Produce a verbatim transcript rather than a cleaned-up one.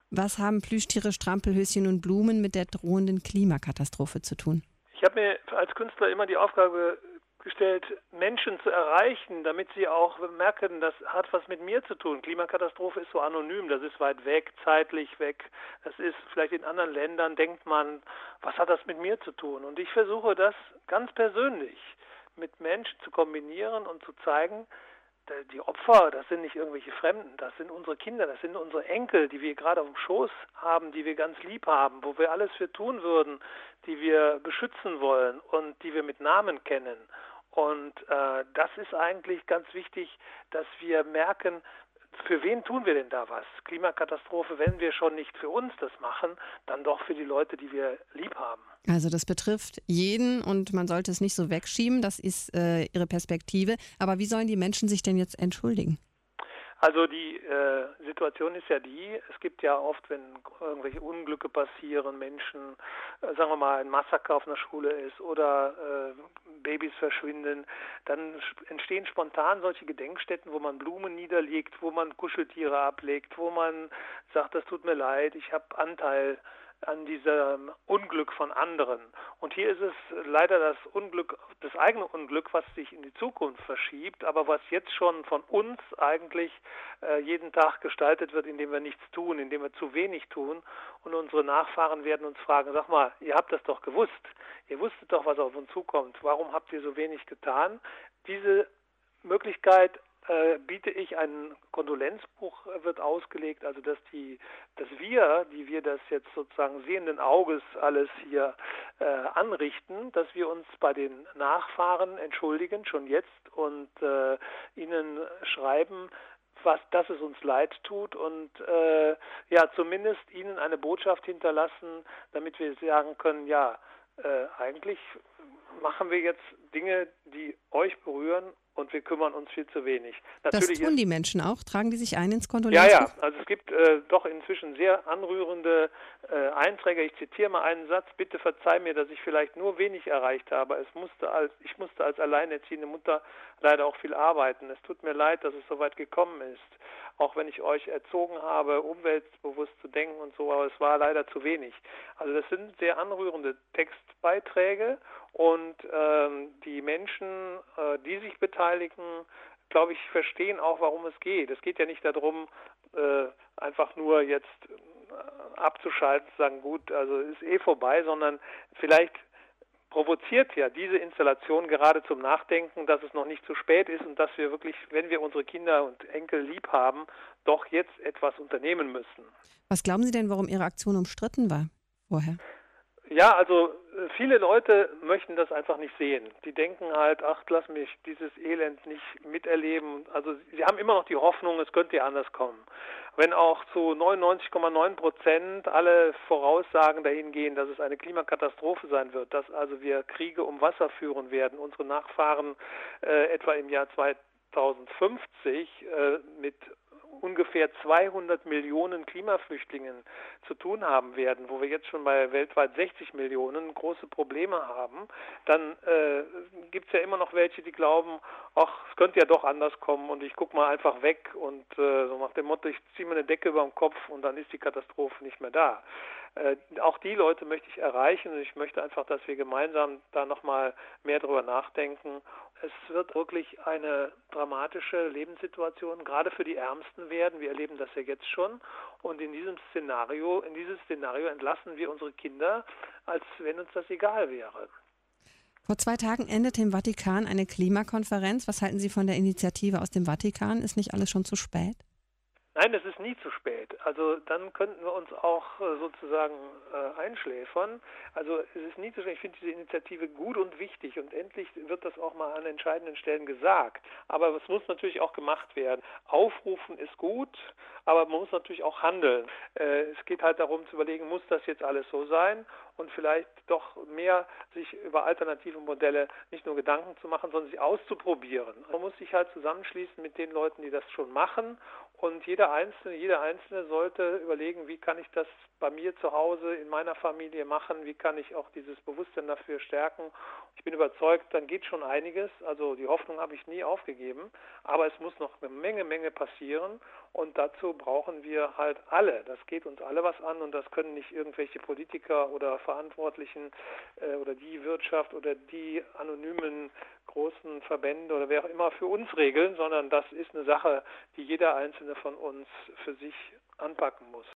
Was haben Plüschtiere, Strampelhöschen und Blumen mit der drohenden Klimakatastrophe zu tun? Ich habe mir als Künstler immer die Aufgabe gestellt, Menschen zu erreichen, damit sie auch merken, das hat was mit mir zu tun. Klimakatastrophe ist so anonym, das ist weit weg, zeitlich weg. Das ist vielleicht in anderen Ländern, denkt man, was hat das mit mir zu tun? Und ich versuche das ganz persönlich mit Menschen zu kombinieren und zu zeigen, die Opfer, das sind nicht irgendwelche Fremden, das sind unsere Kinder, das sind unsere Enkel, die wir gerade auf dem Schoß haben, die wir ganz lieb haben, wo wir alles für tun würden, die wir beschützen wollen und die wir mit Namen kennen. Und äh, das ist eigentlich ganz wichtig, dass wir merken, für wen tun wir denn da was? Klimakatastrophe, wenn wir schon nicht für uns das machen, dann doch für die Leute, die wir lieb haben. Also das betrifft jeden und man sollte es nicht so wegschieben, das ist äh, Ihre Perspektive. Aber wie sollen die Menschen sich denn jetzt entschuldigen? Also die äh, Situation ist ja die, es gibt ja oft, wenn irgendwelche Unglücke passieren, Menschen, äh, sagen wir mal, ein Massaker auf einer Schule ist oder äh, Babys verschwinden, dann entstehen spontan solche Gedenkstätten, wo man Blumen niederlegt, wo man Kuscheltiere ablegt, wo man sagt, das tut mir leid, ich habe Anteil an diesem Unglück von anderen. Und hier ist es leider das Unglück, das eigene Unglück, was sich in die Zukunft verschiebt, aber was jetzt schon von uns eigentlich äh, jeden Tag gestaltet wird, indem wir nichts tun, indem wir zu wenig tun. Und unsere Nachfahren werden uns fragen, sag mal, ihr habt das doch gewusst. Ihr wusstet doch, was auf uns zukommt. Warum habt ihr so wenig getan? Diese Möglichkeit äh, biete ich, ein Kondolenzbuch äh, wird ausgelegt, also dass die, dass wir, die wir das jetzt sozusagen sehenden Auges alles hier äh, anrichten, dass wir uns bei den Nachfahren entschuldigen, schon jetzt, und äh, ihnen schreiben, was, dass es uns leid tut und äh, ja, zumindest ihnen eine Botschaft hinterlassen, damit wir sagen können, ja, äh, eigentlich machen wir jetzt Dinge, die euch berühren, und wir kümmern uns viel zu wenig. Das Natürlich tun ist, die Menschen auch? Tragen die sich ein ins ja, ja, Kondolenzbuch? also es gibt äh, doch inzwischen sehr anrührende äh, Einträge. Ich zitiere mal einen Satz: Bitte verzeih mir, dass ich vielleicht nur wenig erreicht habe. Es musste als, ich musste als alleinerziehende Mutter leider auch viel arbeiten. Es tut mir leid, dass es so weit gekommen ist. Auch wenn ich euch erzogen habe, umweltbewusst zu denken und so, aber es war leider zu wenig. Also das sind sehr anrührende Textbeiträge, und ähm, die Menschen, äh, die sich beteiligen, glaube ich, verstehen auch, warum es geht. Es geht ja nicht darum, äh, einfach nur jetzt äh, abzuschalten, zu sagen, gut, also ist eh vorbei, sondern vielleicht provoziert ja diese Installation gerade zum Nachdenken, dass es noch nicht zu spät ist und dass wir wirklich, wenn wir unsere Kinder und Enkel lieb haben, doch jetzt etwas unternehmen müssen. Was glauben Sie denn, warum Ihre Aktion umstritten war vorher? Ja, also viele Leute möchten das einfach nicht sehen. Die denken halt, ach, lass mich dieses Elend nicht miterleben. Also sie haben immer noch die Hoffnung, es könnte ja anders kommen. Wenn auch zu neunundneunzig Komma neun Prozent alle Voraussagen dahin gehen, dass es eine Klimakatastrophe sein wird, dass also wir Kriege um Wasser führen werden, unsere Nachfahren äh, etwa im Jahr zweitausendfünfzig äh, mit ungefähr zweihundert Millionen Klimaflüchtlingen zu tun haben werden, wo wir jetzt schon bei weltweit sechzig Millionen große Probleme haben, dann äh, gibt es ja immer noch welche, die glauben, ach, es könnte ja doch anders kommen und ich gucke mal einfach weg und äh, so nach dem Motto, ich ziehe mir eine Decke über den Kopf und dann ist die Katastrophe nicht mehr da. Äh, auch die Leute möchte ich erreichen, und ich möchte einfach, dass wir gemeinsam da nochmal mehr drüber nachdenken. Es wird wirklich eine dramatische Lebenssituation, gerade für die Ärmsten werden. Wir erleben das ja jetzt schon. Und in diesem Szenario, in dieses Szenario entlassen wir unsere Kinder, als wenn uns das egal wäre. Vor zwei Tagen endete im Vatikan eine Klimakonferenz. Was halten Sie von der Initiative aus dem Vatikan? Ist nicht alles schon zu spät? Nein, es ist nie zu spät. Also dann könnten wir uns auch äh, sozusagen äh, einschläfern. Also es ist nie zu spät. Ich finde diese Initiative gut und wichtig, und endlich wird das auch mal an entscheidenden Stellen gesagt. Aber es muss natürlich auch gemacht werden. Aufrufen ist gut, aber man muss natürlich auch handeln. Äh, es geht halt darum zu überlegen, muss das jetzt alles so sein? Und vielleicht doch mehr sich über alternative Modelle nicht nur Gedanken zu machen, sondern sich auszuprobieren. Man muss sich halt zusammenschließen mit den Leuten, die das schon machen, und jeder Einzelne, jeder Einzelne sollte überlegen, wie kann ich das bei mir zu Hause in meiner Familie machen, wie kann ich auch dieses Bewusstsein dafür stärken. Ich bin überzeugt, dann geht schon einiges, also die Hoffnung habe ich nie aufgegeben, aber es muss noch eine Menge, Menge passieren, Und dazu brauchen wir halt alle. Das geht uns alle was an und das können nicht irgendwelche Politiker oder Verantwortlichen äh, oder die Wirtschaft oder die anonymen großen Verbände oder wer auch immer für uns regeln, sondern das ist eine Sache, die jeder Einzelne von uns für sich anpacken muss.